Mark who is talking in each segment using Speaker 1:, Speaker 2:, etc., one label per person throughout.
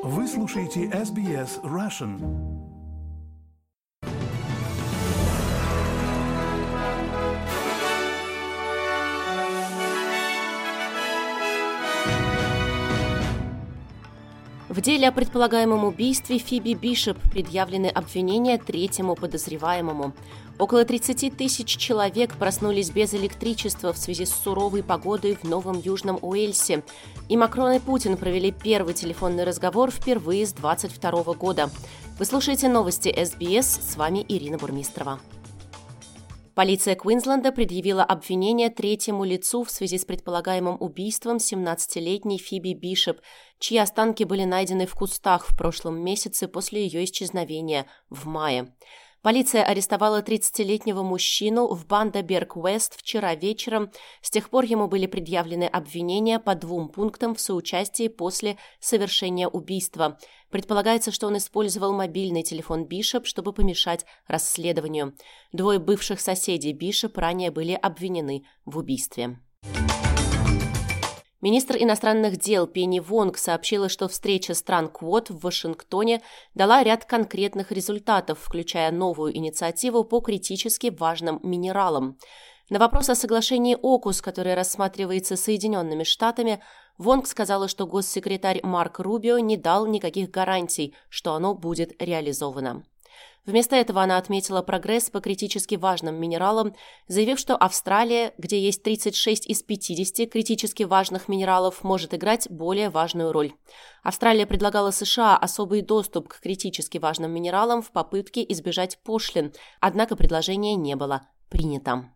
Speaker 1: Вы слушаете SBS Russian.
Speaker 2: В деле о предполагаемом убийстве Фиби Бишоп предъявлены обвинения третьему подозреваемому. Около 30 тысяч человек проснулись без электричества в связи с суровой погодой в Новом Южном Уэльсе. И Макрон и Путин провели первый телефонный разговор впервые с 2022 года. Вы слушаете новости SBS, с вами Ирина Бурмистрова. Полиция Квинсленда предъявила обвинение третьему лицу в связи с предполагаемым убийством 17-летней Фиби Бишоп, чьи останки были найдены в кустах в прошлом месяце после ее исчезновения в мае. Полиция арестовала 30-летнего мужчину в Банда-Берг-Уэст вчера вечером. С тех пор ему были предъявлены обвинения по 2 пунктам в соучастии после совершения убийства. Предполагается, что он использовал мобильный телефон Бишоп, чтобы помешать расследованию. 2 бывших соседей Бишоп ранее были обвинены в убийстве. Министр иностранных дел Пенни Вонг сообщила, что встреча стран Квад в Вашингтоне дала ряд конкретных результатов, включая новую инициативу по критически важным минералам. На вопрос о соглашении ОКУС, которое рассматривается Соединенными Штатами, Вонг сказала, что госсекретарь Марко Рубио не дал никаких гарантий, что оно будет реализовано. Вместо этого она отметила прогресс по критически важным минералам, заявив, что Австралия, где есть 36 из 50 критически важных минералов, может играть более важную роль. Австралия предлагала США особый доступ к критически важным минералам в попытке избежать пошлин, однако предложение не было принято.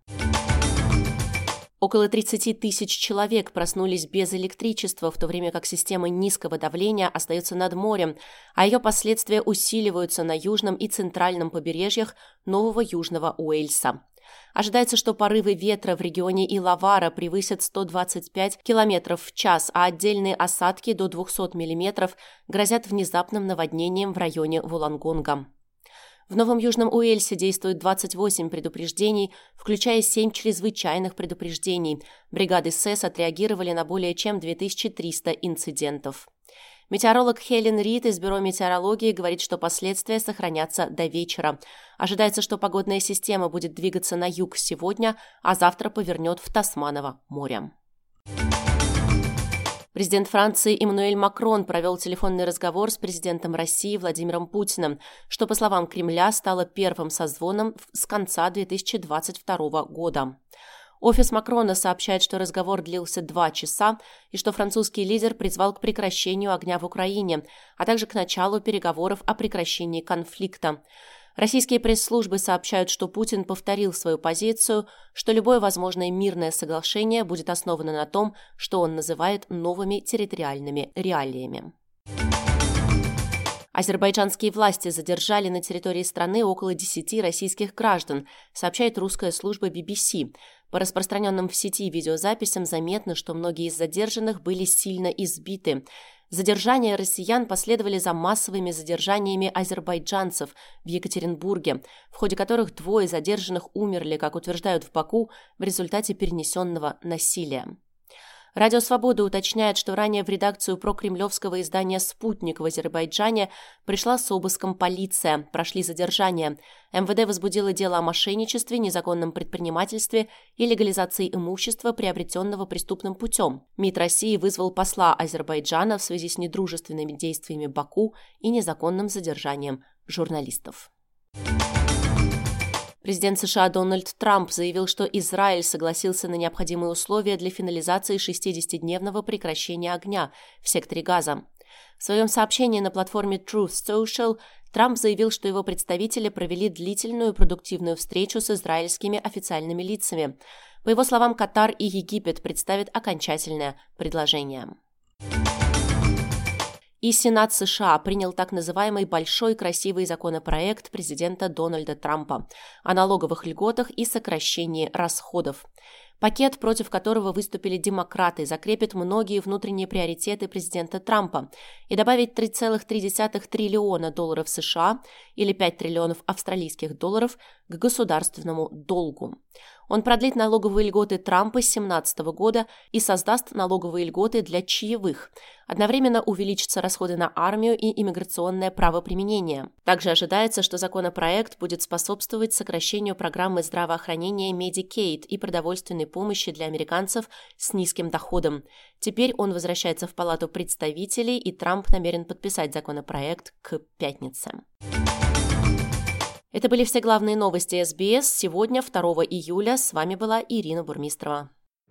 Speaker 2: Около 30 тысяч человек проснулись без электричества, в то время как система низкого давления остается над морем, а ее последствия усиливаются на южном и центральном побережьях Нового Южного Уэльса. Ожидается, что порывы ветра в регионе Илавара превысят 125 км в час, а отдельные осадки до 200 мм грозят внезапным наводнением в районе Вуллонгонга. В Новом Южном Уэльсе действует 28 предупреждений, включая 7 чрезвычайных предупреждений. Бригады СЭС отреагировали на более чем 2300 инцидентов. Метеоролог Хелен Рид из Бюро метеорологии говорит, что последствия сохранятся до вечера. Ожидается, что погодная система будет двигаться на юг сегодня, а завтра повернет в Тасманово море. Президент Франции Эммануэль Макрон провел телефонный разговор с президентом России Владимиром Путиным, что, по словам Кремля, стало первым созвоном с конца 2022 года. Офис Макрона сообщает, что разговор длился 2 часа и что французский лидер призвал к прекращению огня в Украине, а также к началу переговоров о прекращении конфликта. Российские пресс-службы сообщают, что Путин повторил свою позицию, что любое возможное мирное соглашение будет основано на том, что он называет новыми территориальными реалиями. Азербайджанские власти задержали на территории страны около 10 российских граждан, сообщает русская служба BBC. По распространенным в сети видеозаписям заметно, что многие из задержанных были сильно избиты. Задержания россиян последовали за массовыми задержаниями азербайджанцев в Екатеринбурге, в ходе которых 2 задержанных умерли, как утверждают в Баку, в результате перенесенного насилия. Радио «Свобода» уточняет, что ранее в редакцию прокремлевского издания «Спутник» в Азербайджане пришла с обыском полиция, прошли задержания. МВД возбудило дело о мошенничестве, незаконном предпринимательстве и легализации имущества, приобретенного преступным путем. МИД России вызвал посла Азербайджана в связи с недружественными действиями Баку и незаконным задержанием журналистов. Президент США Дональд Трамп заявил, что Израиль согласился на необходимые условия для финализации 60-дневного прекращения огня в секторе Газа. В своем сообщении на платформе Truth Social Трамп заявил, что его представители провели длительную и продуктивную встречу с израильскими официальными лицами. По его словам, Катар и Египет представят окончательное предложение. И Сенат США принял так называемый «большой красивый законопроект» президента Дональда Трампа о налоговых льготах и сокращении расходов. Пакет, против которого выступили демократы, закрепит многие внутренние приоритеты президента Трампа и добавит $3,3 триллиона США или 5 триллионов австралийских долларов к государственному долгу. Он продлит налоговые льготы Трампа с 2017 года и создаст налоговые льготы для чаевых. Одновременно увеличатся расходы на армию и иммиграционное правоприменение. Также ожидается, что законопроект будет способствовать сокращению программы здравоохранения Medicaid и продовольственной помощи для американцев с низким доходом. Теперь он возвращается в Палату представителей, и Трамп намерен подписать законопроект к пятнице. Это были все главные новости СБС. Сегодня, 2 июля, с вами была Ирина Бурмистрова.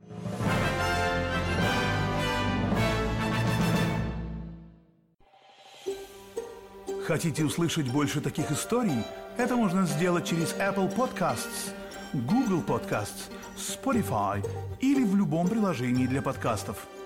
Speaker 1: Хотите услышать больше таких историй? Это можно сделать через Apple Podcasts, Google Podcasts, Spotify или в любом приложении для подкастов.